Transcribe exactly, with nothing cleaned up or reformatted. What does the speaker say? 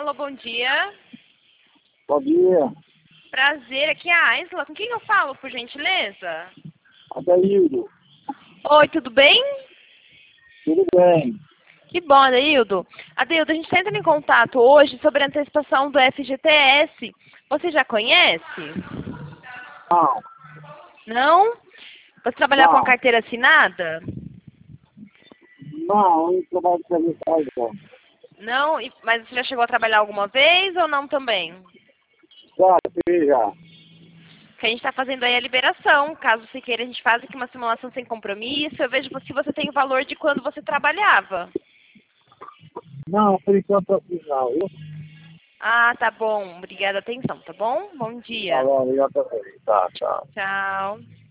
Alô, bom dia. Bom dia, Prazer, aqui é a Aisla. Com quem eu falo, por gentileza? Adaildo. Oi, tudo bem? Tudo bem? Que bom, Adeildo. Adeildo, a gente está entrando em contato hoje sobre a antecipação do F G T S. Você já conhece? Não, Não? Você trabalha com a não, carteira assinada? não, eu não trabalho com serviço não. Não? E- Mas você já chegou a trabalhar alguma vez ou não também? Já, sim, já. Que a gente está fazendo aí a liberação. Caso você queira, a gente faz aqui uma simulação sem compromisso. Eu vejo se você tem o valor de quando você trabalhava. Não, por enquanto assim não, viu? Ah, tá bom. Obrigada, atenção, tá bom? Bom Tá dia. bom, obrigado também. Tá, tchau. Tchau.